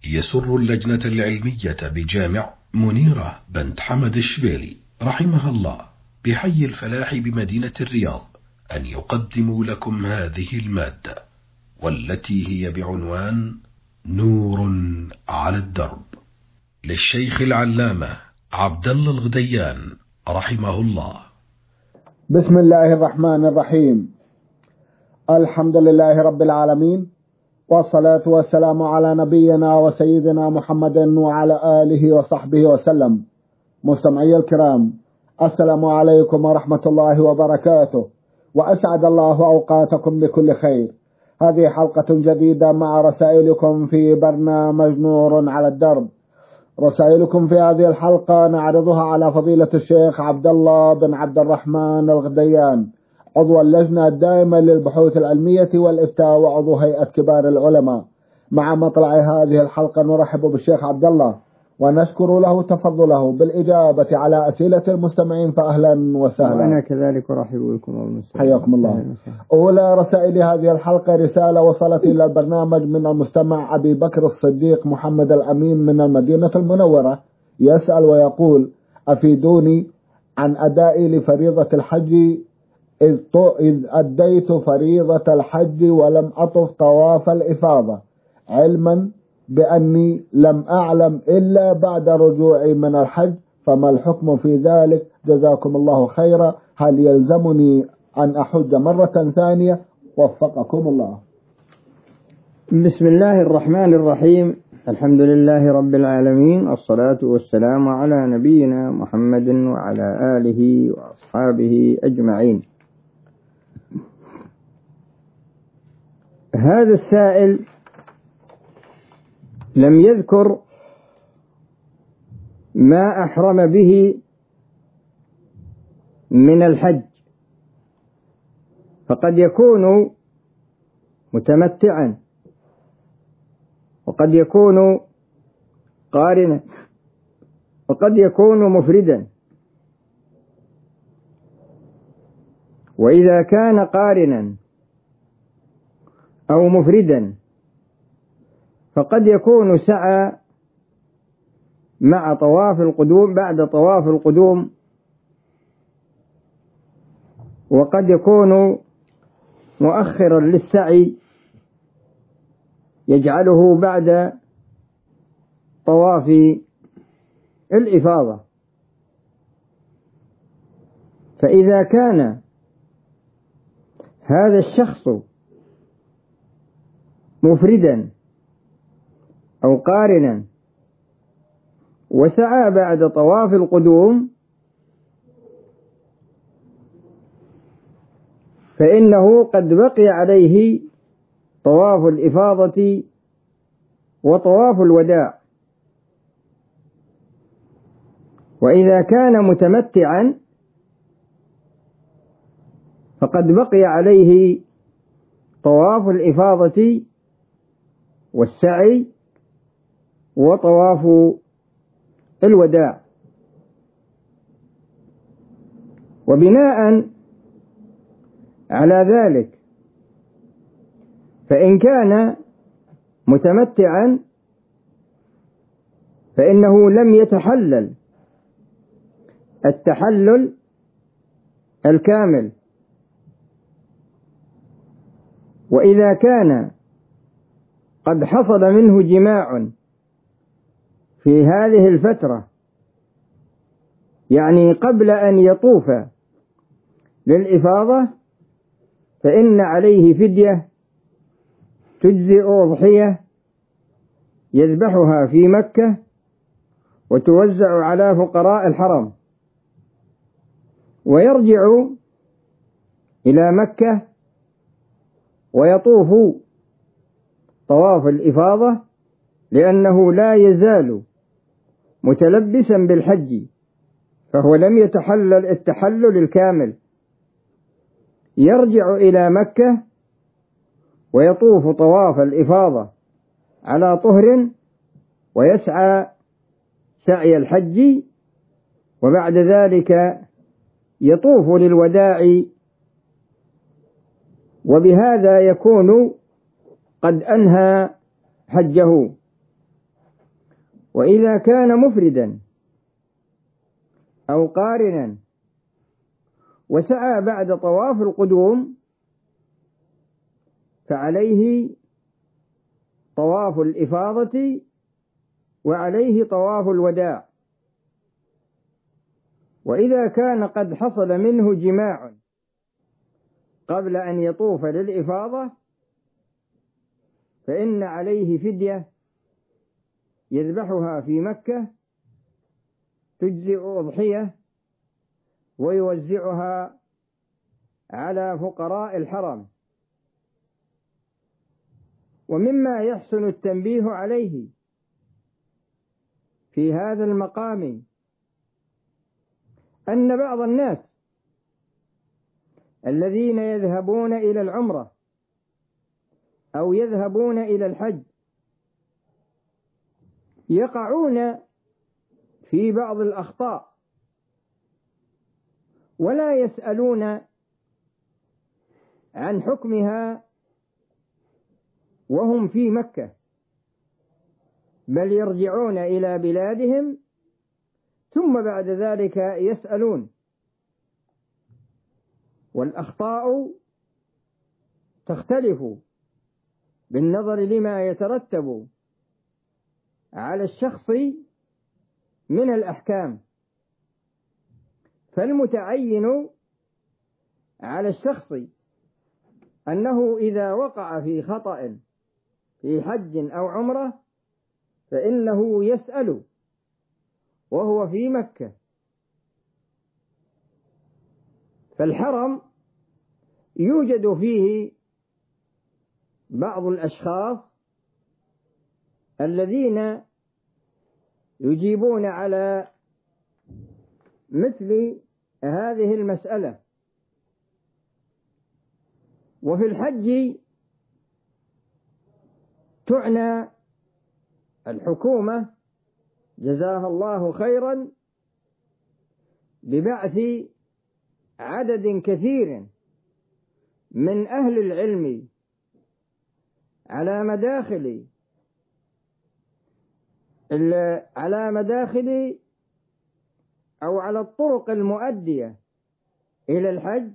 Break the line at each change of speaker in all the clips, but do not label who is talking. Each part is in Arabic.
يسر اللجنة العلمية بجامع منيرة بنت حمد الشبيلي رحمها الله بحي الفلاح بمدينة الرياض أن يقدموا لكم هذه المادة، والتي هي بعنوان نور على الدرب، للشيخ العلامة عبد الله الغديان رحمه الله.
بسم الله الرحمن الرحيم. الحمد لله رب العالمين، والصلاة والسلام على نبينا وسيدنا محمد وعلى آله وصحبه وسلم. مستمعي الكرام، السلام عليكم ورحمة الله وبركاته، وأسعد الله أوقاتكم بكل خير. هذه حلقة جديدة مع رسائلكم في برنامج نور على الدرب. رسائلكم في هذه الحلقة نعرضها على فضيلة الشيخ عبد الله بن عبد الرحمن الغديان، عضو اللجنة الدائمة للبحوث العلمية والإفتاء وعضو هيئة كبار العلماء. مع مطلع هذه الحلقة نرحب بالشيخ عبد الله ونشكر له تفضله بالإجابة على أسئلة المستمعين، فأهلا وسهلا.
وأنا كذلك أرحب بكم والمستمعين.
حياكم الله. أولى رسائل هذه الحلقة رسالة وصلت إلى البرنامج من المستمع أبي بكر الصديق محمد الأمين من المدينة المنورة، يسأل ويقول: أفيدوني عن أدائي لفريضة الحج، إذ أديت فريضة الحج ولم أطف طواف الإفاضة، علما بأني لم أعلم إلا بعد رجوعي من الحج، فما الحكم في ذلك؟ جزاكم الله خيرا. هل يلزمني أن أحج مرة ثانية؟ وفقكم الله.
بسم الله الرحمن الرحيم. الحمد لله رب العالمين، الصلاة والسلام على نبينا محمد وعلى آله وأصحابه أجمعين. هذا السائل لم يذكر ما أحرم به من الحج، فقد يكون متمتعا، وقد يكون قارنا، وقد يكون مفردا. وإذا كان قارنا أو مفردا فقد يكون سعى مع طواف القدوم بعد طواف القدوم، وقد يكون مؤخرا للسعي يجعله بعد طواف الإفاضة. فإذا كان هذا الشخص مفردا أو قارنا وسعى بعد طواف القدوم فإنه قد بقي عليه طواف الإفاضة وطواف الوداع. وإذا كان متمتعا فقد بقي عليه طواف الإفاضة والسعي وطواف الوداع. وبناء على ذلك فإن كان متمتعا فإنه لم يتحلل التحلل الكامل. وإذا كان قد حصل منه جماع في هذه الفترة، يعني قبل أن يطوف للإفاضة، فإن عليه فدية تجزئ أضحية يذبحها في مكة وتوزع على فقراء الحرم، ويرجع إلى مكة ويطوف طواف الإفاضة، لأنه لا يزال متلبسا بالحج، فهو لم يتحلل التحلل الكامل. يرجع إلى مكة ويطوف طواف الإفاضة على طهر ويسعى سعي الحج، وبعد ذلك يطوف للوداع، وبهذا يكون قد أنهى حجه. وإذا كان مفردا أو قارنا وسعى بعد طواف القدوم فعليه طواف الإفاضة وعليه طواف الوداع. وإذا كان قد حصل منه جماع قبل أن يطوف للإفاضة فإن عليه فدية يذبحها في مكة تجزئ أضحية ويوزعها على فقراء الحرم. ومما يحسن التنبيه عليه في هذا المقام أن بعض الناس الذين يذهبون إلى العمرة أو يذهبون إلى الحج يقعون في بعض الأخطاء ولا يسألون عن حكمها وهم في مكة، بل يرجعون إلى بلادهم ثم بعد ذلك يسألون. والأخطاء تختلف بالنظر لما يترتب على الشخص من الأحكام، فالمتعين على الشخص أنه إذا وقع في خطأ في حج أو عمرة فإنه يسأل وهو في مكة. فالحرم يوجد فيه بعض الأشخاص الذين يجيبون على مثل هذه المسألة. وفي الحج تعنى الحكومة جزاها الله خيرا ببعث عدد كثير من أهل العلم على مداخل أو على الطرق المؤدية إلى الحج،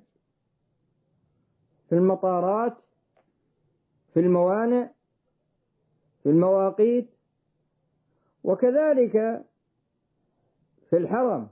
في المطارات، في الموانئ، في المواقيت، وكذلك في الحرم.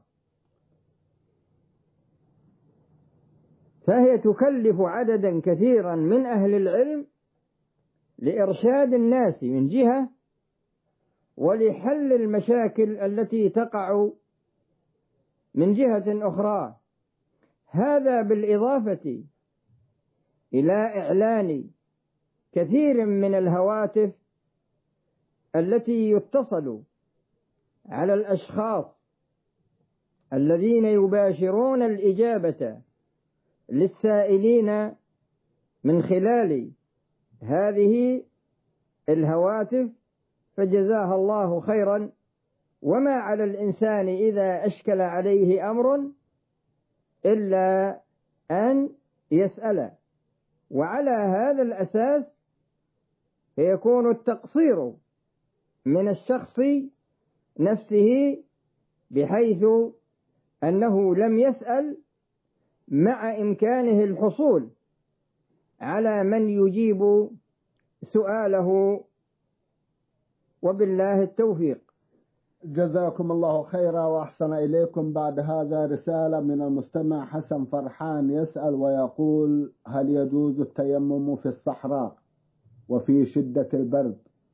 فهي تكلف عددا كثيرا من أهل العلم لإرشاد الناس من جهة ولحل المشاكل التي تقع من جهة أخرى. هذا بالإضافة إلى إعلان كثير من الهواتف التي يتصل على الأشخاص الذين يباشرون الإجابة للسائلين من خلال هذه الهواتف، فجزاها الله خيرا. وما على الإنسان إذا أشكل عليه أمر إلا أن يسأل، وعلى هذا الأساس فيكون التقصير من الشخص نفسه بحيث أنه لم يسأل مع إمكانه الحصول على من يجيب سؤاله، وبالله التوفيق.
جزاكم الله خيرا وأحسن إليكم. بعد هذا رسالة من المستمع حسن فرحان يسأل ويقول: هل يجوز التيمم في الصحراء وفي شدة البرد،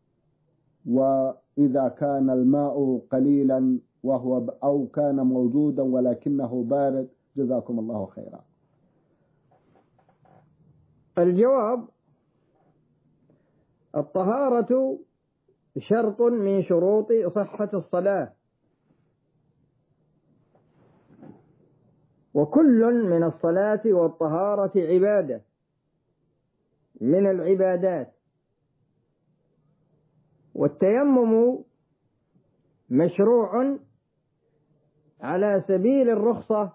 وإذا كان الماء قليلا أو كان موجودا ولكنه بارد؟ جزاكم الله خيرا.
الجواب: الطهارة شرط من شروط صحة الصلاة، وكل من الصلاة والطهارة عبادة من العبادات. والتيمم مشروع على سبيل الرخصة،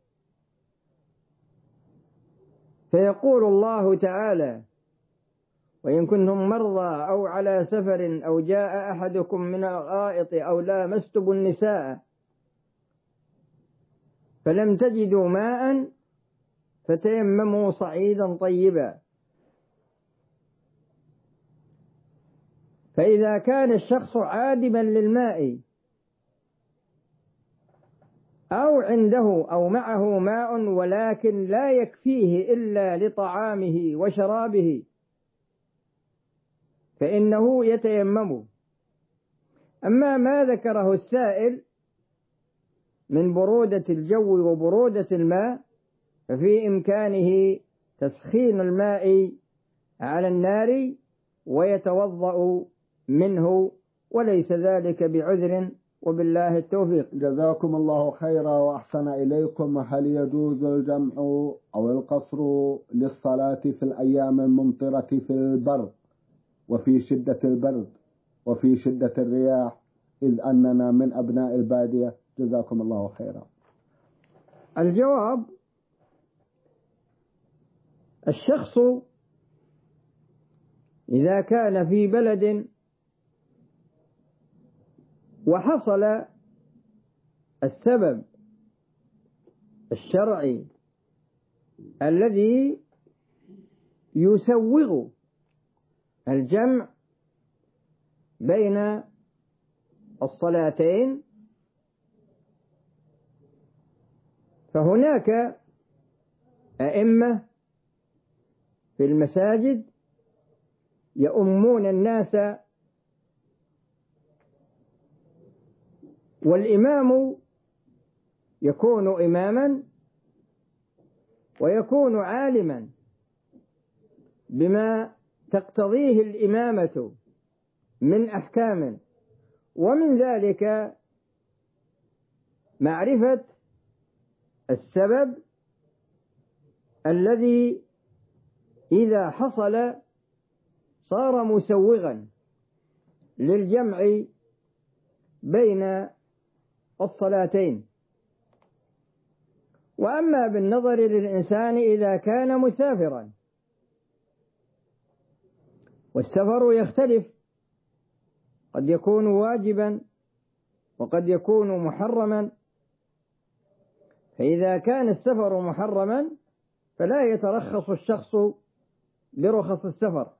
فيقول الله تعالى: وإن كنتم مرضى أو على سفر أو جاء أحدكم من الغائط أو لامستم النساء فلم تجدوا ماء فتيمموا صعيدا طيبا. فإذا كان الشخص عادما للماء أو عنده أو معه ماء ولكن لا يكفيه إلا لطعامه وشرابه فإنه يتيمم. أما ما ذكره السائل من برودة الجو وبرودة الماء ففي إمكانه تسخين الماء على النار ويتوضأ منه وليس ذلك بعذر، وبالله التوفيق.
جزاكم الله خيرا وأحسن إليكم. هل يجوز الجمع أو القصر للصلاة في الأيام الممطرة في البرد وفي شدة البرد وفي شدة الرياح إذ أننا من أبناء البادية؟ جزاكم الله خيرا.
الجواب: الشخص إذا كان في بلد وحصل السبب الشرعي الذي يسوغ الجمع بين الصلاتين فهناك أئمة في المساجد يؤمون الناس، والإمام يكون إماما ويكون عالما بما تقتضيه الإمامة من أحكام، ومن ذلك معرفة السبب الذي إذا حصل صار مسوغا للجمع بين الصلاتين. وأما بالنظر للإنسان إذا كان مسافرا، والسفر يختلف، قد يكون واجبا وقد يكون محرما، فإذا كان السفر محرما فلا يترخص الشخص برخص السفر،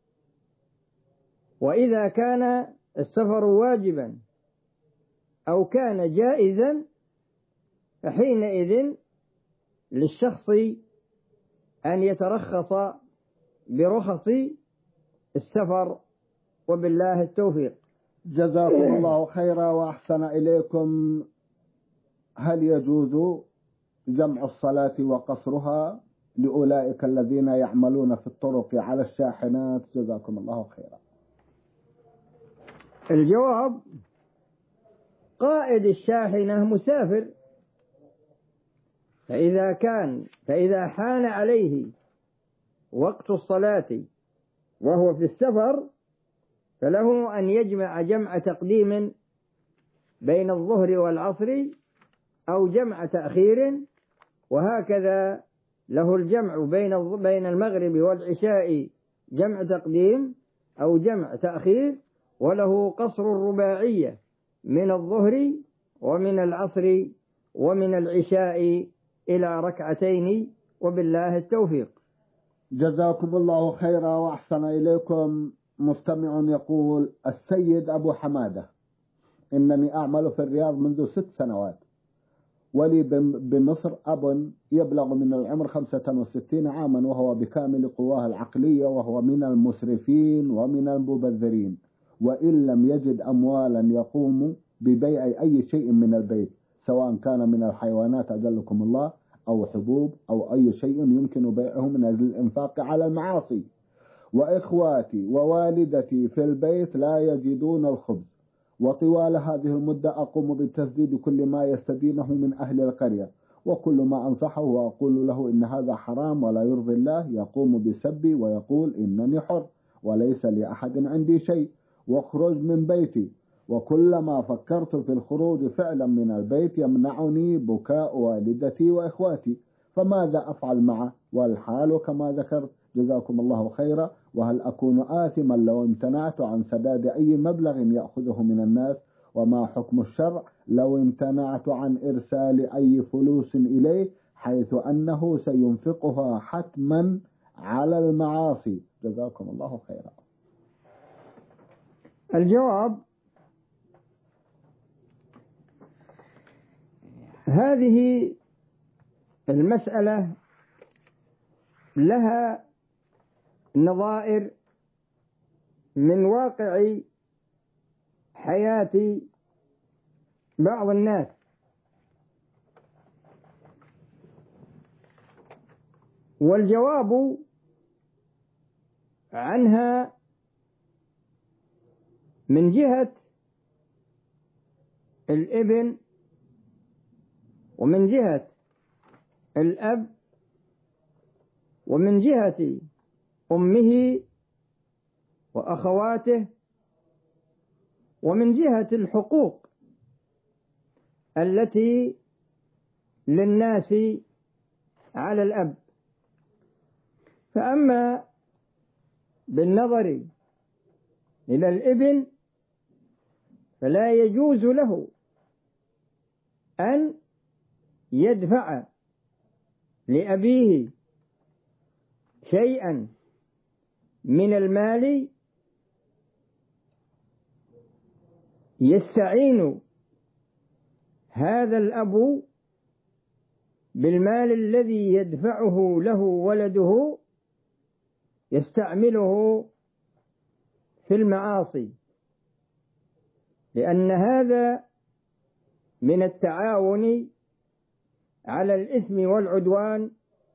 وإذا كان السفر واجبا أو كان جائزا فحينئذ للشخص أن يترخص برخص السفر، وبالله التوفيق.
جزاكم الله خيرا وأحسن إليكم. هل يجوز جمع الصلاة وقصرها لأولئك الذين يعملون في الطرق على الشاحنات؟ جزاكم الله خيرا.
الجواب: قائد الشاحنة مسافر، فإذا حان عليه وقت الصلاة وهو في السفر فله أن يجمع جمع تقديم بين الظهر والعصر أو جمع تأخير، وهكذا له الجمع بين المغرب والعشاء جمع تقديم أو جمع تأخير، وله قصر الرباعية من الظهر ومن العصر ومن العشاء إلى ركعتين، وبالله التوفيق.
جزاكم الله خيرا وأحسن إليكم. مستمع يقول: السيد أبو حمادة، إنني أعمل في الرياض منذ 6 سنوات، ولي بمصر أب يبلغ من العمر 65 عاما وهو بكامل قواه العقلية، وهو من المسرفين ومن المبذرين، وإن لم يجد أموالا يقوم ببيع أي شيء من البيت، سواء كان من الحيوانات أجلكم الله أو حبوب أو أي شيء يمكن بيعه من أجل الإنفاق على المعاصي. وإخواتي ووالدتي في البيت لا يجدون الخبز، وطوال هذه المدة أقوم بتسديد كل ما يستدينه من أهل القرية، وكل ما أنصحه وأقول له إن هذا حرام ولا يرضي الله يقوم بسبي ويقول إنني حر وليس لأحد عندي شيء واخرج من بيتي، وكلما فكرت في الخروج فعلا من البيت يمنعني بكاء والدتي وإخواتي، فماذا أفعل معه والحال كما ذكرت جزاكم الله خيرا. وهل أكون آثما لو امتنعت عن سداد أي مبلغ يأخذه من الناس؟ وما حكم الشرع لو امتنعت عن إرسال أي فلوس إليه حيث أنه سينفقها حتما على المعاصي؟ جزاكم الله خيرا.
الجواب: هذه المسألة لها نظائر من واقع حياة بعض الناس، والجواب عنها من جهة الابن ومن جهة الأب ومن جهة أمه وأخواته ومن جهة الحقوق التي للناس على الأب. فأما بالنظر إلى الابن فلا يجوز له أن يدفع لأبيه شيئا من المال يستعين هذا الأب بالمال الذي يدفعه له ولده يستعمله في المعاصي، لأن هذا من التعاون على الإثم والعدوان،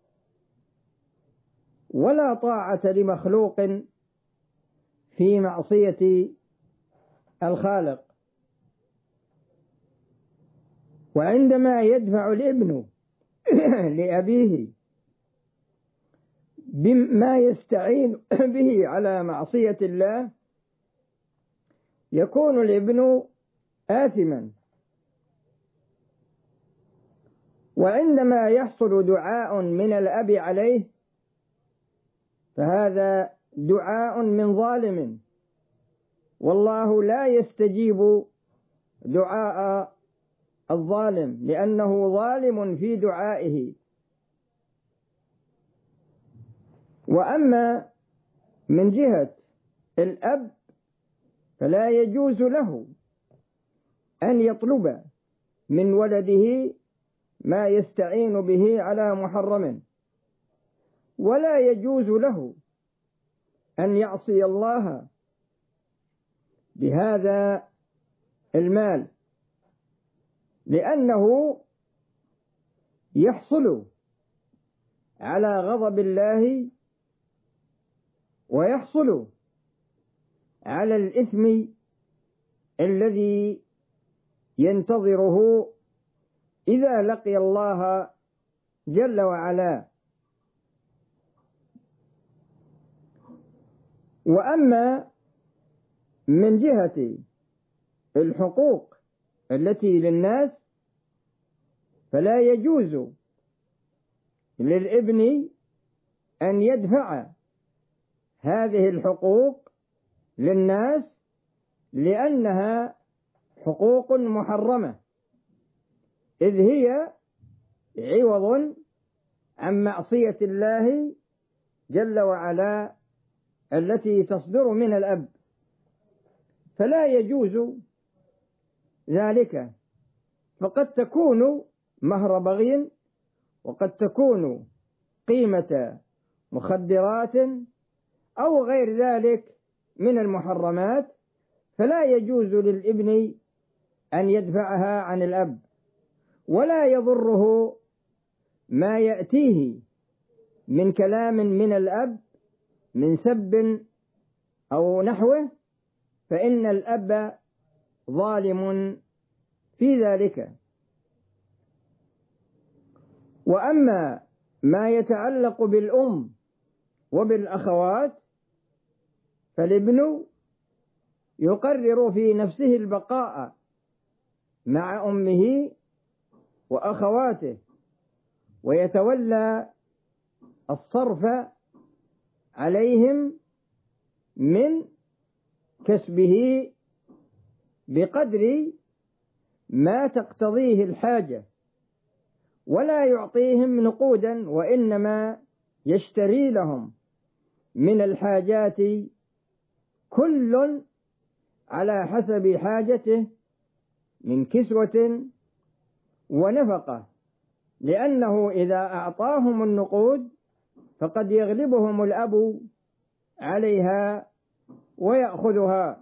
ولا طاعة لمخلوق في معصية الخالق. وعندما يدفع الابن لأبيه بما يستعين به على معصية الله يكون الابن آثما. وعندما يحصل دعاء من الأب عليه فهذا دعاء من ظالم، والله لا يستجيب دعاء الظالم لأنه ظالم في دعائه. وأما من جهة الأب فلا يجوز له أن يطلب من ولده ما يستعين به على محرم، ولا يجوز له أن يعصي الله بهذا المال، لأنه يحصل على غضب الله ويحصل على الإثم الذي ينتظره إذا لقي الله جل وعلا. وأما من جهة الحقوق التي للناس فلا يجوز للابن أن يدفع هذه الحقوق للناس لأنها حقوق محرمة، إذ هي عوض عن معصية الله جل وعلا التي تصدر من الأب، فلا يجوز ذلك. فقد تكون مهر بغي، وقد تكون قيمة مخدرات أو غير ذلك من المحرمات، فلا يجوز للابن أن يدفعها عن الأب، ولا يضره ما يأتيه من كلام من الأب من سب أو نحوه، فإن الأب ظالم في ذلك. وأما ما يتعلق بالأم وبالأخوات فالابن يقرر في نفسه البقاء مع أمه وأخواته، ويتولى الصرف عليهم من كسبه بقدر ما تقتضيه الحاجة، ولا يعطيهم نقودا، وإنما يشتري لهم من الحاجات كل على حسب حاجته من كسوة ونفقة، لأنه إذا أعطاهم النقود فقد يغلبهم الأب عليها ويأخذها.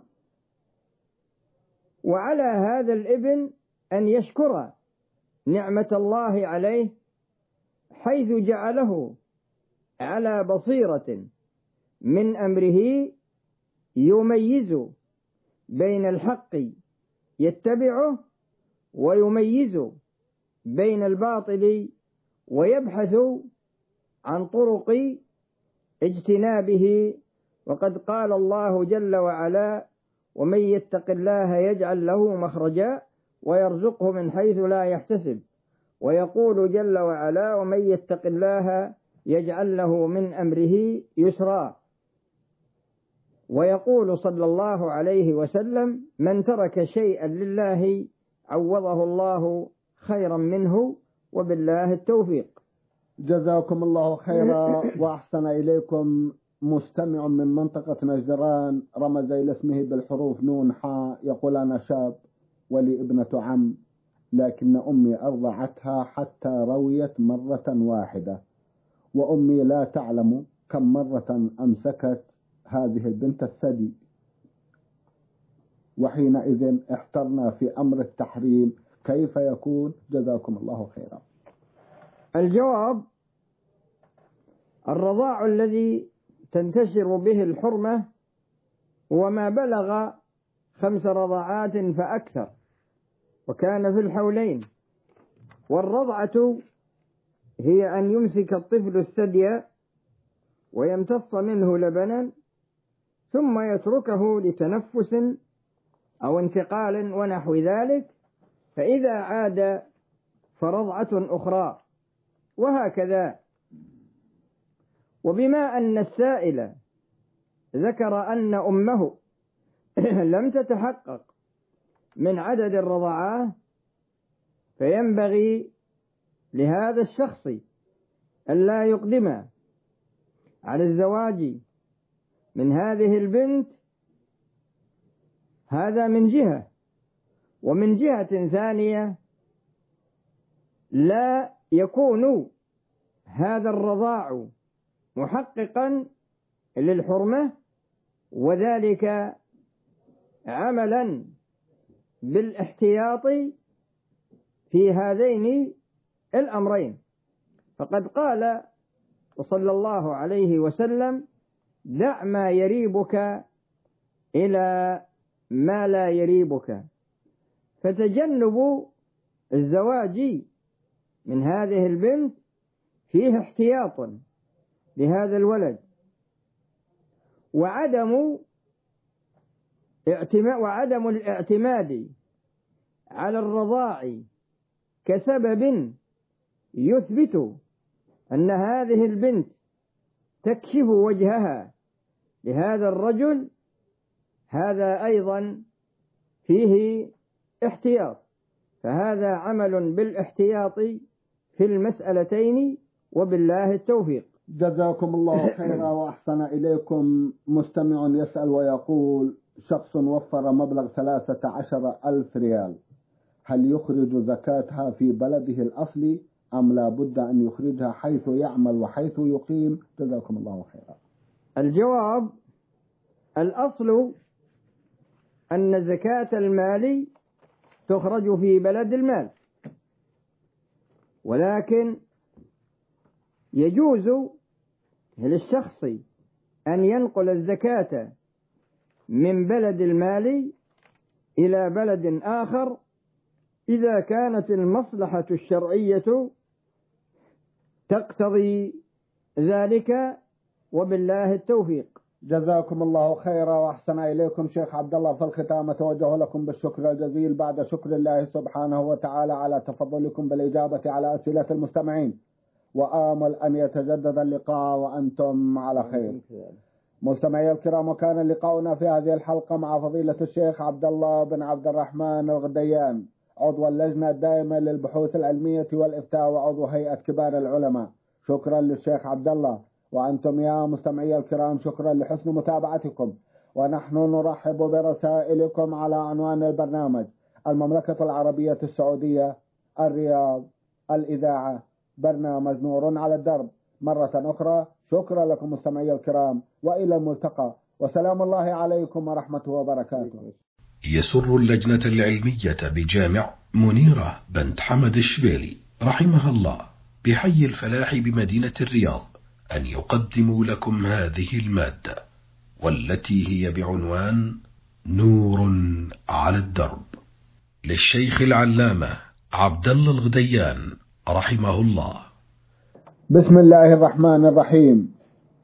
وعلى هذا الابن أن يشكر نعمة الله عليه حيث جعله على بصيرة من أمره، يميز بين الحق يتبعه ويميز بين الباطل ويبحث عن طرق اجتنابه. وقد قال الله جل وعلا: ومن يتق الله يجعل له مخرجا ويرزقه من حيث لا يحتسب. ويقول جل وعلا: ومن يتق الله يجعل له من أمره يسرا. ويقول صلى الله عليه وسلم: من ترك شيئا لله عوضه الله خيرا منه، وبالله التوفيق.
جزاكم الله خيرا وأحسن إليكم. مستمع من منطقة نجران رمز إلى اسمه بالحروف نون حاء، يقول: أنا شاب ولي ابنة عم، لكن أمي أرضعتها حتى رويت مرة واحدة، وأمي لا تعلم كم مرة أمسكت هذه البنت الثدي، وحينئذ احترنا في أمر التحريم، كيف يكون؟ جزاكم الله خيرا.
الجواب: الرضاع الذي تنتشر به الحرمة وما بلغ 5 رضعات فأكثر، وكان في الحولين. والرضعة هي أن يمسك الطفل الثدي ويمتص منه لبنا ثم يتركه لتنفس أو انتقال ونحو ذلك، فإذا عاد فرضعة أخرى، وهكذا. وبما أن السائل ذكر أن أمه لم تتحقق من عدد الرضعات، فينبغي لهذا الشخص أن لا يقدم على الزواج من هذه البنت. هذا من جهة. ومن جهة ثانية لا يكون هذا الرضاع محققا للحرمة، وذلك عملا بالاحتياط في هذين الأمرين. فقد قال صلى الله عليه وسلم: دع ما يريبك إلى ما لا يريبك. فتجنب الزواج من هذه البنت فيه احتياط لهذا الولد، وعدم الاعتماد على الرضاع كسبب يثبت أن هذه البنت تكشف وجهها لهذا الرجل، هذا أيضا فيه احتياط. فهذا عمل بالاحتياط في المسألتين، وبالله التوفيق.
جزاكم الله خيرا وأحسن إليكم. مستمع يسأل ويقول: شخص وفر مبلغ 13,000 ريال، هل يخرج زكاتها في بلده الأصلي أم لا بد أن يخرجها حيث يعمل وحيث يقيم؟ جزاكم الله خيرا.
الجواب: الأصل أن زكاة المال تخرج في بلد المال، ولكن يجوز للشخص أن ينقل الزكاة من بلد المال إلى بلد آخر إذا كانت المصلحة الشرعية تقتضي ذلك، وبالله التوفيق.
جزاكم الله خيرا وأحسن إليكم. شيخ عبد الله، في الختام أتوجه لكم بالشكر الجزيل بعد شكر الله سبحانه وتعالى على تفضلكم بالإجابة على أسئلة المستمعين، وآمل أن يتجدد اللقاء وأنتم على خير. مستمعي الكرام، وكان لقاؤنا في هذه الحلقة مع فضيلة الشيخ عبد الله بن عبد الرحمن الغديان، عضو اللجنة الدائمة للبحوث العلمية والإفتاء وعضو هيئة كبار العلماء. شكرا للشيخ عبد الله. وأنتم يا مستمعي الكرام شكرا لحسن متابعتكم، ونحن نرحب برسائلكم على عنوان البرنامج: المملكة العربية السعودية، الرياض، الإذاعة، برنامج نور على الدرب. مرة أخرى شكرا لكم مستمعي الكرام، وإلى الملتقى، وسلام الله عليكم ورحمته وبركاته.
يسر اللجنة العلمية بجامع منيرة بنت حمد الشبيلي رحمها الله بحي الفلاح بمدينة الرياض أن يقدموا لكم هذه المادة، والتي هي بعنوان نور على الدرب، للشيخ العلامة عبد الله الغديان رحمه الله.
بسم الله الرحمن الرحيم.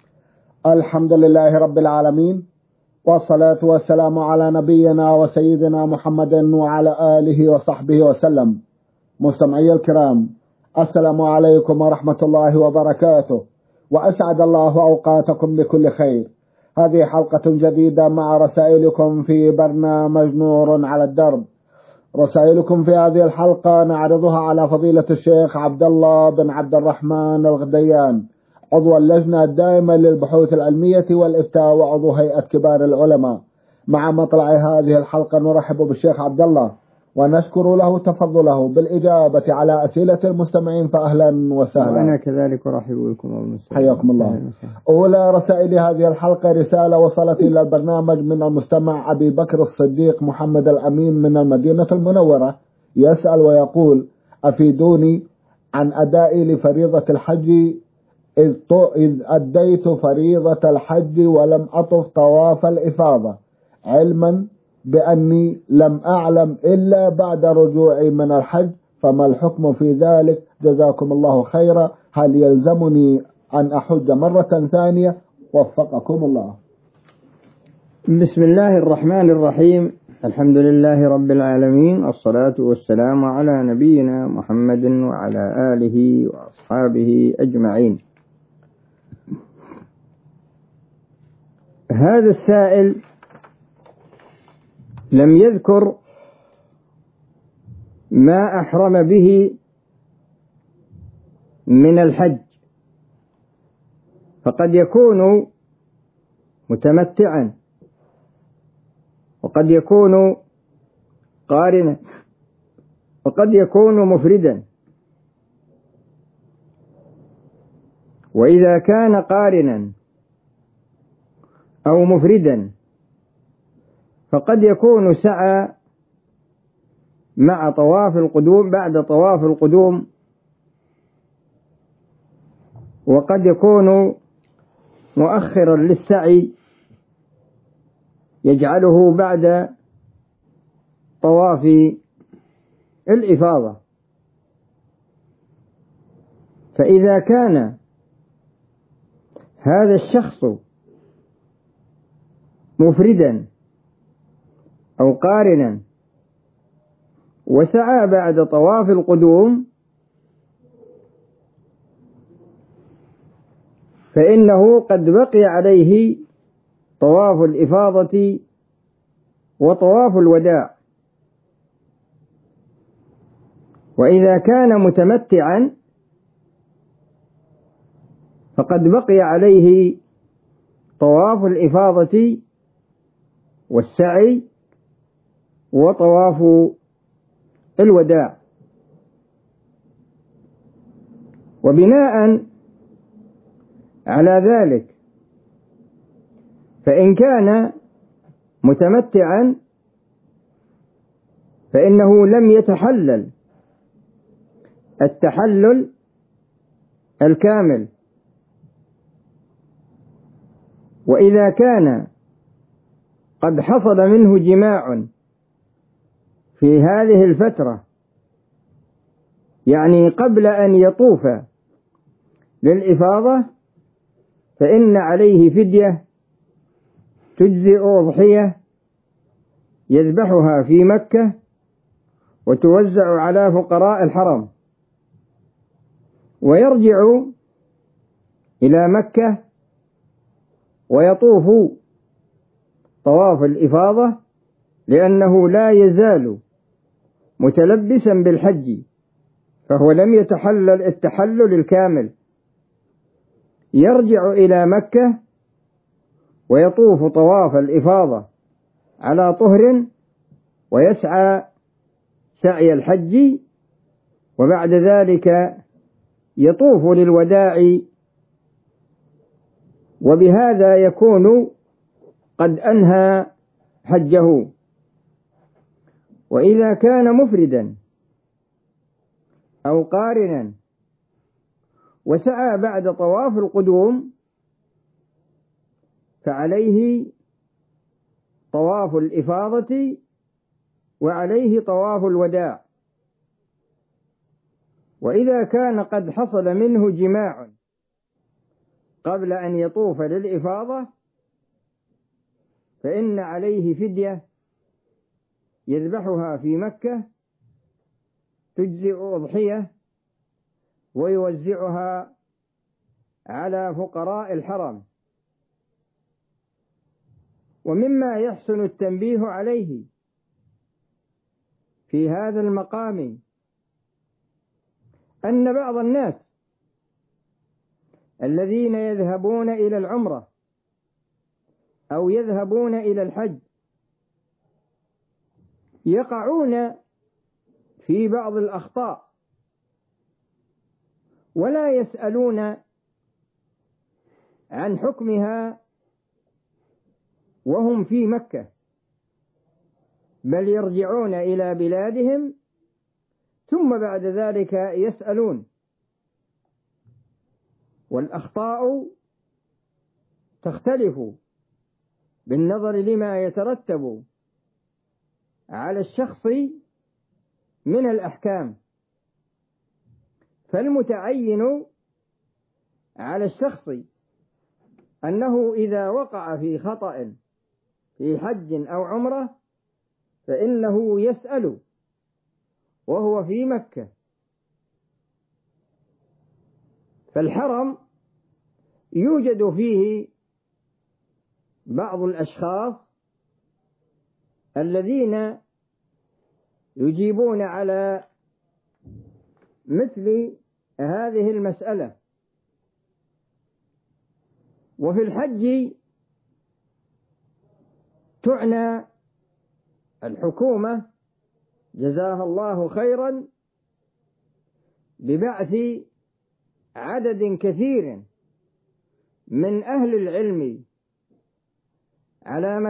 الحمد لله رب العالمين، والصلاة والسلام على نبينا وسيدنا محمد وعلى آله وصحبه وسلم. مستمعي الكرام، السلام عليكم ورحمة الله وبركاته، وأسعد الله أوقاتكم بكل خير. هذه حلقة جديدة مع رسائلكم في برنامج نور على الدرب. رسائلكم في هذه الحلقة نعرضها على فضيلة الشيخ عبد الله بن عبد الرحمن الغديان، عضو اللجنة الدائمة للبحوث العلمية والإفتاء وعضو هيئة كبار العلماء. مع مطلع هذه الحلقة نرحب بالشيخ عبد الله ونشكر له تفضله بالإجابة على أسئلة المستمعين، فأهلا وسهلا.
وأنا كذلك أرحب بكم والمستمعين.
حياكم الله. أولى رسائل هذه الحلقة رسالة وصلت إلى البرنامج من المستمع أبي بكر الصديق محمد الأمين من المدينة المنورة، يسأل ويقول: أفيدوني عن أدائي لفريضة الحج، إذ أديت فريضة الحج ولم أطف طواف الإفاضة، علما بأني لم أعلم إلا بعد رجوعي من الحج، فما الحكم في ذلك؟ جزاكم الله خيرا. هل يلزمني أن أحج مرة ثانية؟ وفقكم الله.
بسم الله الرحمن الرحيم. الحمد لله رب العالمين، الصلاة والسلام على نبينا محمد وعلى آله وأصحابه أجمعين. هذا السائل لم يذكر ما أحرم به من الحج، فقد يكون متمتعا، وقد يكون قارنا، وقد يكون مفردا. وإذا كان قارنا أو مفردا فقد يكون سعى مع طواف القدوم بعد طواف القدوم، وقد يكون مؤخرا للسعي يجعله بعد طواف الإفاضة. فإذا كان هذا الشخص مفردا أو قارنا وسعى بعد طواف القدوم، فإنه قد بقي عليه طواف الإفاضة وطواف الوداع. وإذا كان متمتعا فقد بقي عليه طواف الإفاضة والسعي وطواف الوداع. وبناء على ذلك فإن كان متمتعا فإنه لم يتحلل التحلل الكامل. وإذا كان قد حصل منه جماع في هذه الفترة، يعني قبل أن يطوف للإفاضة، فإن عليه فدية تجزئ أضحية يذبحها في مكة وتوزع على فقراء الحرم. ويرجع إلى مكة ويطوف طواف الإفاضة، لأنه لا يزال متلبسا بالحج، فهو لم يتحلل التحلل الكامل. يرجع إلى مكة ويطوف طواف الإفاضة على طهر ويسعى سعي الحج، وبعد ذلك يطوف للوداع، وبهذا يكون قد أنهى حجه. وإذا كان مفردا أو قارنا وسعى بعد طواف القدوم فعليه طواف الإفاضة وعليه طواف الوداع. وإذا كان قد حصل منه جماع قبل أن يطوف للإفاضة فإن عليه فدية يذبحها في مكة، تجزئ أضحية ويوزعها على فقراء الحرم. ومما يحسن التنبيه عليه في هذا المقام أن بعض الناس الذين يذهبون إلى العمرة أو يذهبون إلى الحج يقعون في بعض الأخطاء ولا يسألون عن حكمها وهم في مكة، بل يرجعون إلى بلادهم ثم بعد ذلك يسألون. والأخطاء تختلف بالنظر لما يترتب على الشخص من الأحكام، فالمتعين على الشخص أنه إذا وقع في خطأ في حج أو عمرة فإنه يسأل وهو في مكة. فالحرم يوجد فيه بعض الأشخاص الذين يجيبون على مثل هذه المسألة. وفي الحج تعنى الحكومة جزاها الله خيرا ببعث عدد كثير من أهل العلم على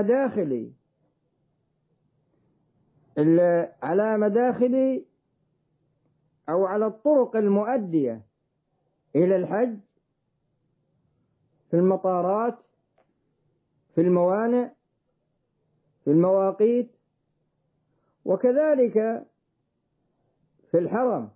مداخل أو على الطرق المؤدية إلى الحج، في المطارات، في الموانئ، في المواقيت، وكذلك في الحرم.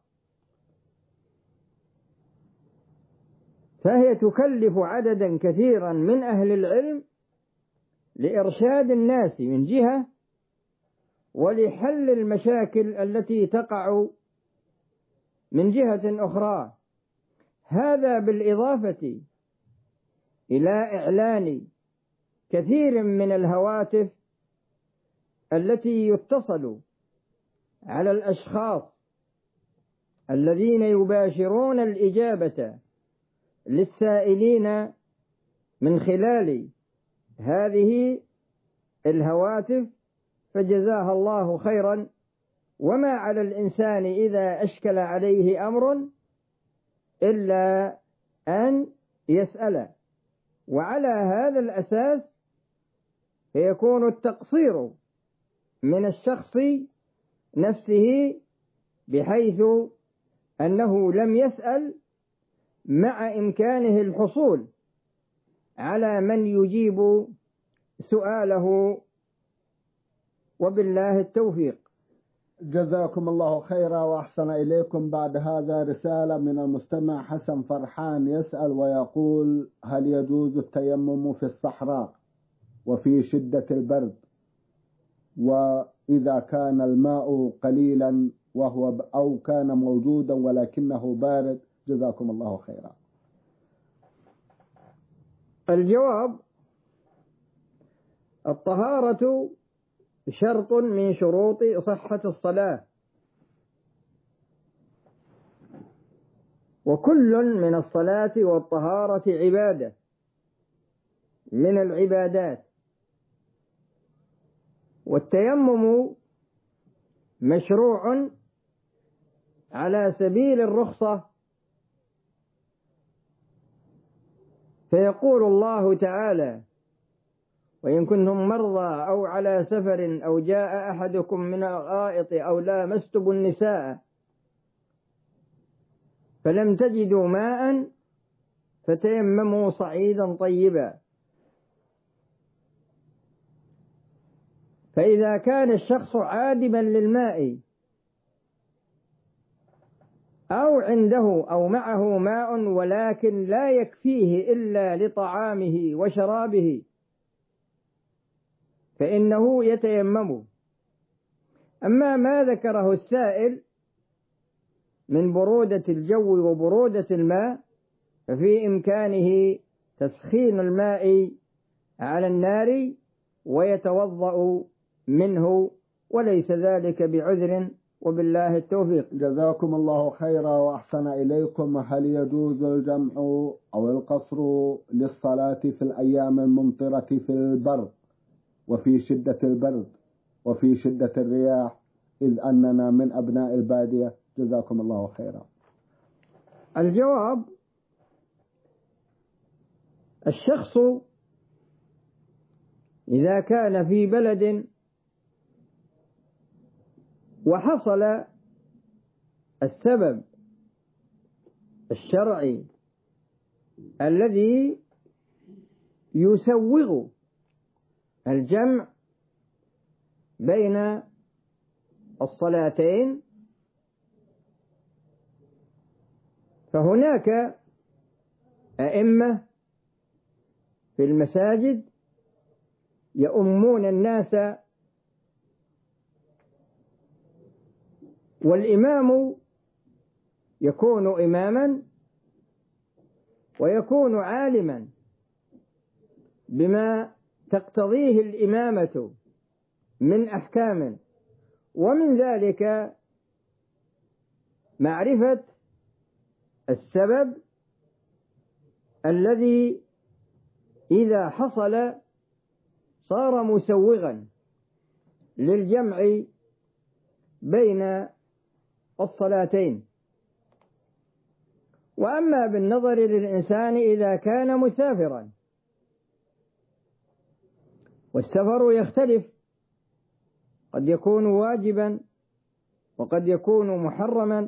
فهي تكلف عددا كثيرا من أهل العلم لإرشاد الناس من جهة، ولحل المشاكل التي تقع من جهة أخرى. هذا بالإضافة إلى إعلان كثير من الهواتف التي يتصل على الأشخاص الذين يباشرون الإجابة للسائلين من خلال هذه الهواتف، فجزاها الله خيرا. وما على الإنسان إذا أشكل عليه أمر إلا أن يسأل، وعلى هذا الأساس فيكون التقصير من الشخص نفسه بحيث أنه لم يسأل مع إمكانه الحصول على من يجيب سؤاله، وبالله التوفيق.
جزاكم الله خيرا وأحسن إليكم. بعد هذا رسالة من المستمع حسن فرحان يسأل ويقول: هل يجوز التيمم في الصحراء وفي شدة البرد، وإذا كان الماء قليلا أو كان موجودا ولكنه بارد، جزاكم الله خيرا.
الجواب: الطهارة شرط من شروط صحة الصلاة، وكل من الصلاة والطهارة عبادة من العبادات، والتيمم مشروع على سبيل الرخصة، فيقول الله تعالى: وإن كنتم مرضى أو على سفر أو جاء أحدكم من الغائط أو لامستم النساء فلم تجدوا ماء فتيمموا صعيدا طيبا. فإذا كان الشخص عادما للماء أو عنده أو معه ماء ولكن لا يكفيه إلا لطعامه وشرابه فإنه يتيمم. أما ما ذكره السائل من برودة الجو وبرودة الماء ففي إمكانه تسخين الماء على النار ويتوضأ منه، وليس ذلك بعذر، وبالله التوفيق.
جزاكم الله خيرا وأحسن إليكم. هل يجوز الجمع أو القصر للصلاة في الأيام الممطرة في البرد وفي شدة البرد وفي شدة الرياح، إذ أننا من أبناء البادية؟ جزاكم الله خيرا.
الجواب: الشخص إذا كان في بلد وحصل السبب الشرعي الذي يسوغ الجمع بين الصلاتين، فهناك أئمة في المساجد يؤمون الناس، والإمام يكون إماما ويكون عالما بما تقتضيه الإمامة من أحكام، ومن ذلك معرفة السبب الذي إذا حصل صار مسوغا للجمع بين الصلاتين. وأما بالنظر للإنسان إذا كان مسافرا، والسفر يختلف، قد يكون واجبا وقد يكون محرما،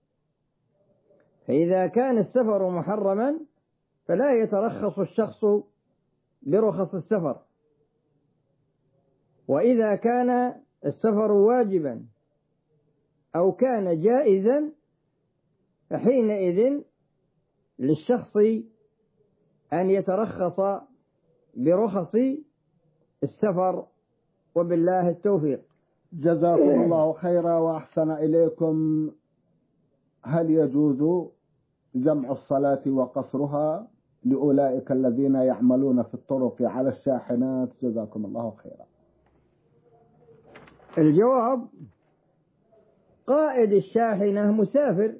فإذا كان السفر محرما فلا يترخص الشخص برخص السفر، وإذا كان السفر واجبا أو كان جائزا فحينئذ للشخص أن يترخص برخص السفر، وبالله التوفيق.
جزاكم الله خيرا وأحسن إليكم. هل يجوز جمع الصلاة وقصرها لأولئك الذين يعملون في الطرق على الشاحنات؟ جزاكم الله خيرا.
الجواب: قائد الشاحنة مسافر،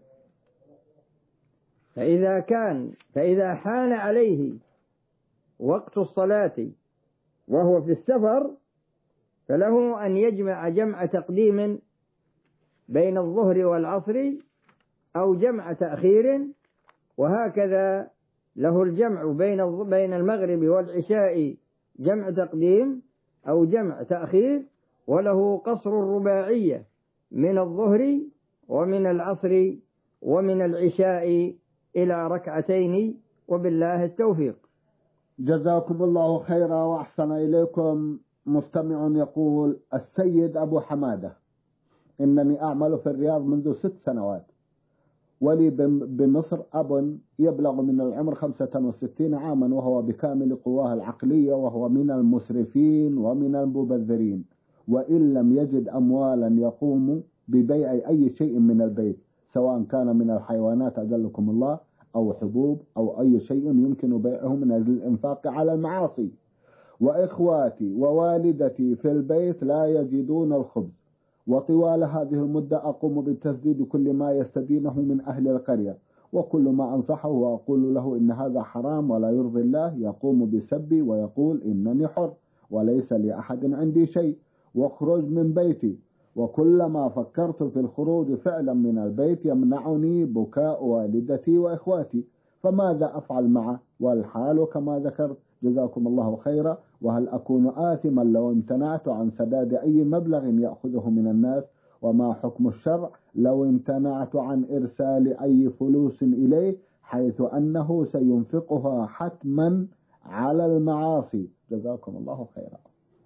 فإذا حان عليه وقت الصلاة وهو في السفر فله أن يجمع جمع تقديم بين الظهر والعصر أو جمع تأخير، وهكذا له الجمع بين المغرب والعشاء جمع تقديم أو جمع تأخير، وله قصر الرباعية من الظهر ومن العصر ومن العشاء إلى ركعتين، وبالله التوفيق.
جزاكم الله خيرا وأحسن إليكم. مستمع يقول: السيد أبو حمادة، إنني أعمل في الرياض منذ 6 سنوات، ولي بمصر أب يبلغ من العمر 65 عاما وهو بكامل قواه العقلية، وهو من المسرفين ومن المبذرين، وإن لم يجد أموالا يقوم ببيع أي شيء من البيت سواء كان من الحيوانات أجلكم الله أو حبوب أو أي شيء يمكن بيعه من أجل الإنفاق على المعاصي. وإخواتي ووالدتي في البيت لا يجدون الخبز، وطوال هذه المدة أقوم بتسديد كل ما يستدينه من أهل القرية، وكل ما أنصحه وأقول له إن هذا حرام ولا يرضي الله يقوم بسبي ويقول إنني حر وليس لأحد عندي شيء واخرج من بيتي. وكلما فكرت في الخروج فعلا من البيت يمنعني بكاء والدتي وإخواتي، فماذا أفعل معه والحال كما ذكرت؟ جزاكم الله خيرا. وهل أكون آثما لو امتنعت عن سداد أي مبلغ يأخذه من الناس؟ وما حكم الشرع لو امتنعت عن إرسال أي فلوس إليه حيث أنه سينفقها حتما على المعاصي؟ جزاكم الله خيرا.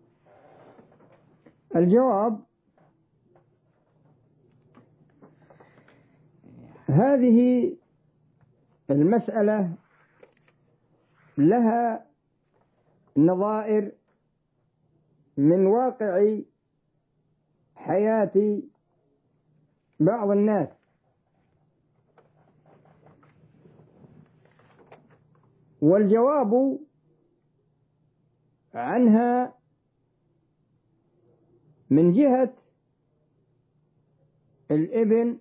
الجواب: هذه المسألة لها نظائر من واقع حياة بعض الناس، والجواب عنها من جهة الابن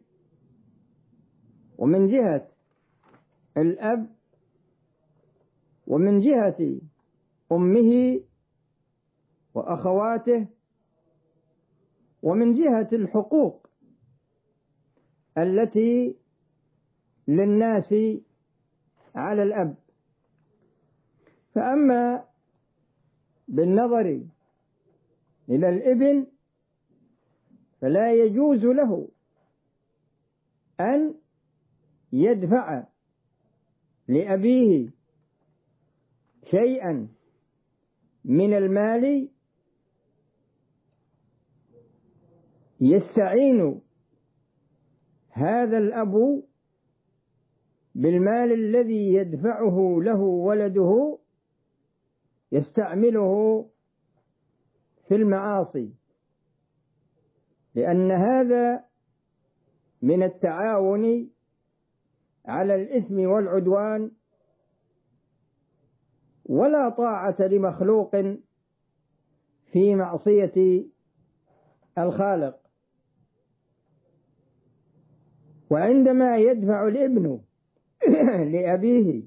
ومن جهة الأب ومن جهة أمه وأخواته ومن جهة الحقوق التي للناس على الأب. فأما بالنظر إلى الابن فلا يجوز له أن يدفع لأبيه شيئا من المال يستعين هذا الأب بالمال الذي يدفعه له ولده يستعمله في المعاصي، لأن هذا من التعاون على الإثم والعدوان، ولا طاعة لمخلوق في معصية الخالق. وعندما يدفع الابن لأبيه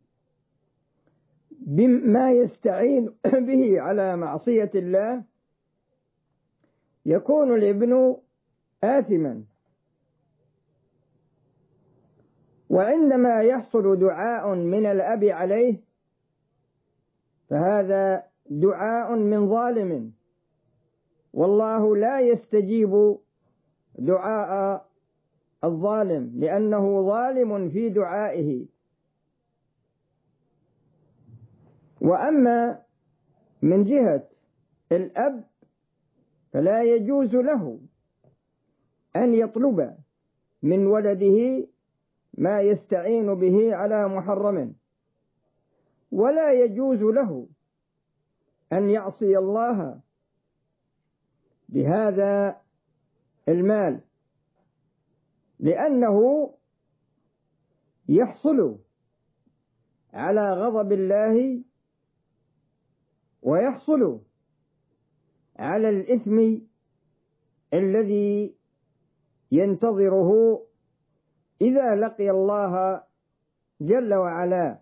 بما يستعين به على معصية الله يكون الابن آثما. وعندما يحصل دعاء من الأب عليه فهذا دعاء من ظالم، والله لا يستجيب دعاء الظالم لأنه ظالم في دعائه. وأما من جهة الأب فلا يجوز له أن يطلب من ولده ما يستعين به على محرم، ولا يجوز له أن يعصي الله بهذا المال، لأنه يحصل على غضب الله ويحصل على الإثم الذي ينتظره إذا لقي الله جل وعلا.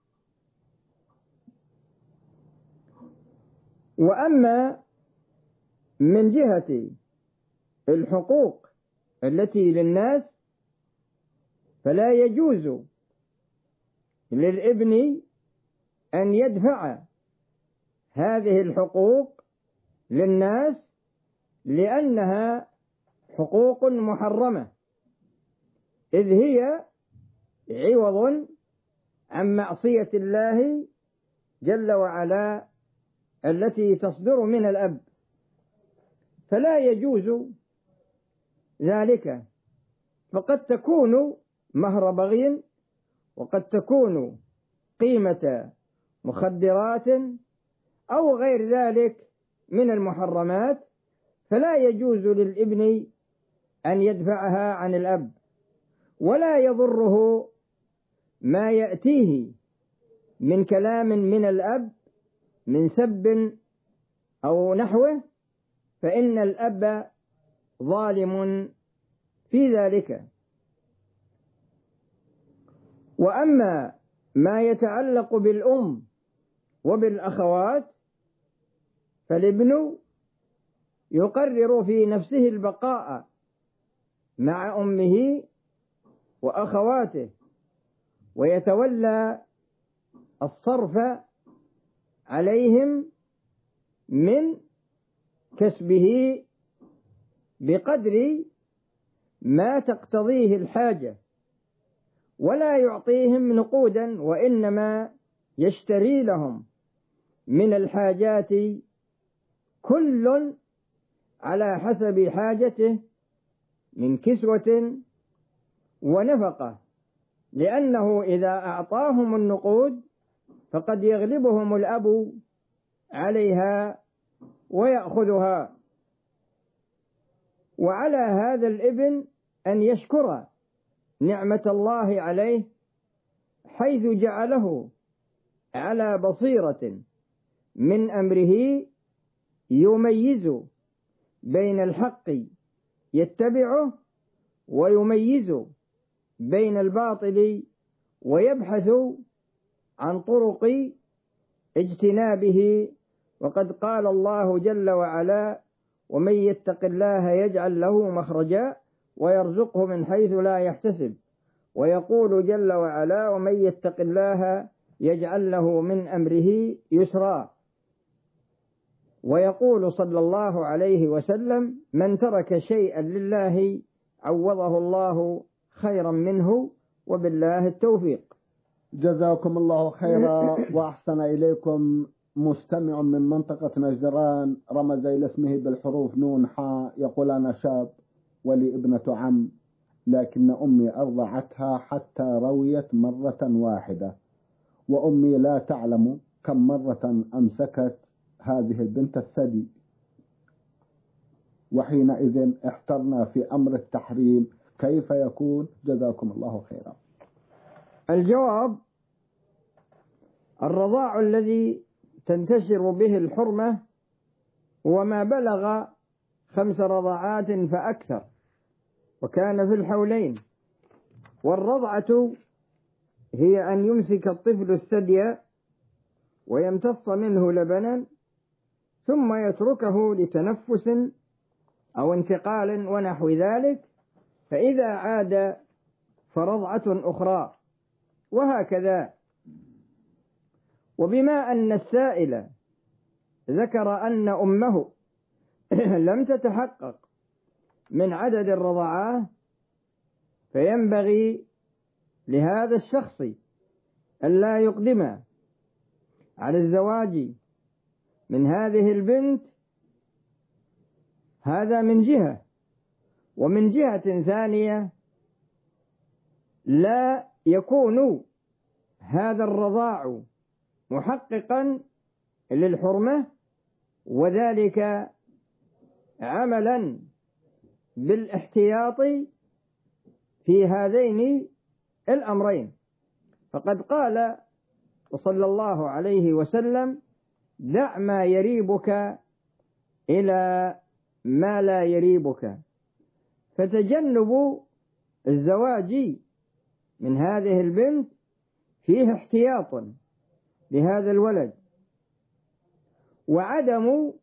وأما من جهة الحقوق التي للناس فلا يجوز للابن أن يدفع هذه الحقوق للناس لأنها حقوق محرمة، إذ هي عوض عن معصية الله جل وعلا التي تصدر من الأب، فلا يجوز ذلك. فقد تكون مهر بغي، وقد تكون قيمة مخدرات أو غير ذلك من المحرمات، فلا يجوز للابن أن يدفعها عن الأب. ولا يضره ما يأتيه من كلام من الأب من سب أو نحوه، فإن الأب ظالم في ذلك. وأما ما يتعلق بالأم وبالأخوات فالابن يقرر في نفسه البقاء مع أمه وأخواته، ويتولى الصرف عليهم من كسبه بقدر ما تقتضيه الحاجة، ولا يعطيهم نقودا، وإنما يشتري لهم من الحاجات كل على حسب حاجته من كسوة ونفقة، لأنه إذا أعطاهم النقود فقد يغلبهم الأب عليها ويأخذها. وعلى هذا الابن أن يشكر نعمة الله عليه حيث جعله على بصيرة من أمره، يميز بين الحق يتبعه ويميز بين الباطل ويبحث عن طرق اجتنابه. وقد قال الله جل وعلا: ومن يتق الله يجعل له مخرجا ويرزقه من حيث لا يحتسب. ويقول جل وعلا: ومن يتق الله يجعل له من أمره يسرا. ويقول صلى الله عليه وسلم: من ترك شيئا لله عوضه الله خيرا منه، وبالله التوفيق.
جزاكم الله خيرا وأحسن إليكم. مستمع من منطقة نجران رمز إلى اسمه بالحروف نون حاء، يقول: أنا شاب ولي ابنة عم، لكن أمي أرضعتها حتى رويت مرة واحدة، وأمي لا تعلم كم مرة أمسكت هذه البنت الثدي، وحينئذ احترنا في أمر التحريم، كيف يكون؟ جزاكم الله خيرا.
الجواب: الرضاع الذي تنتشر به الحرمة هو ما بلغ 5 رضعات فأكثر، وكان في الحولين. والرضعة هي أن يمسك الطفل الثدي ويمتص منه لبنا ثم يتركه لتنفس أو انتقال ونحو ذلك، فإذا عاد فرضعة أخرى، وهكذا. وبما أن السائل ذكر أن أمه لم تتحقق من عدد الرضعات، فينبغي لهذا الشخص ألا يقدم على الزواج من هذه البنت، هذا من جهة. ومن جهة ثانية لا يكون هذا الرضاع محققا للحرمة، وذلك عملا بالاحتياط في هذين الأمرين. فقد قال صلى الله عليه وسلم: دع ما يريبك إلى ما لا يريبك. فتجنب الزواج من هذه البنت فيه احتياط لهذا الولد، وعدم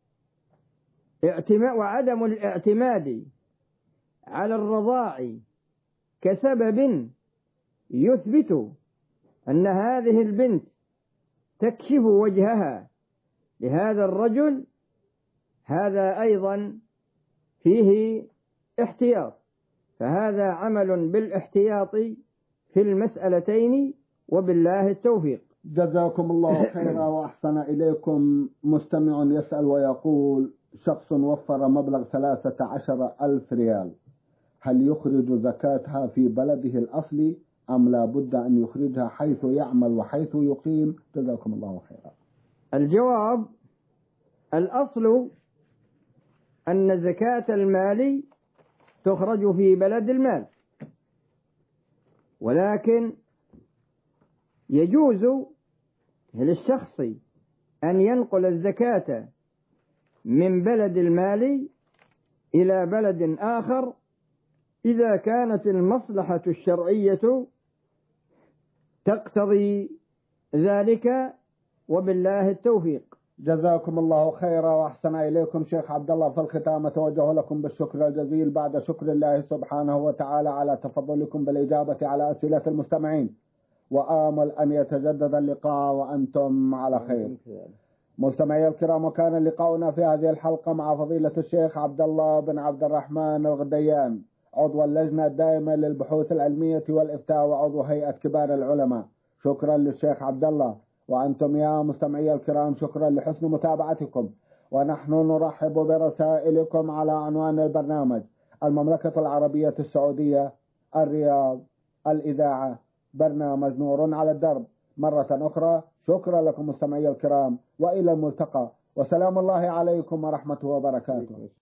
الاعتماد على الرضاع كسبب يثبت أن هذه البنت تكشف وجهها لهذا الرجل، هذا أيضا فيه احتياط. فهذا عمل بالاحتياط في المسألتين، وبالله التوفيق.
جزاكم الله خيرا وأحسن إليكم. مستمع يسأل ويقول: شخص وفر مبلغ 13,000 ريال، هل يخرج زكاتها في بلده الأصلي أم لا بد أن يخرجها حيث يعمل وحيث يقيم؟ جزاكم الله خيرا.
الجواب: الأصل أن زكاة المال تخرج في بلد المال، ولكن يجوز للشخص أن ينقل الزكاة من بلد المال إلى بلد آخر إذا كانت المصلحة الشرعية تقتضي ذلك، وبالله التوفيق.
جزاكم الله خيرا وأحسن إليكم شيخ عبد الله. في الختام أتوجه لكم بالشكر الجزيل بعد شكر الله سبحانه وتعالى على تفضلكم بالإجابة على أسئلة المستمعين، وآمل أن يتجدد اللقاء وأنتم على خير. مستمعي الكرام، وكان لقاؤنا في هذه الحلقة مع فضيلة الشيخ عبد الله بن عبد الرحمن الغديان، عضو اللجنة الدائمة للبحوث العلمية والإفتاء وعضو هيئة كبار العلماء. شكرا للشيخ عبد الله. وأنتم يا مستمعي الكرام شكرا لحسن متابعتكم، ونحن نرحب برسائلكم على عنوان البرنامج: المملكة العربية السعودية، الرياض، الإذاعة، برنامج نور على الدرب. مرة أخرى شكرا لكم مستمعي الكرام، وإلى الملتقى، وسلام الله عليكم ورحمته وبركاته.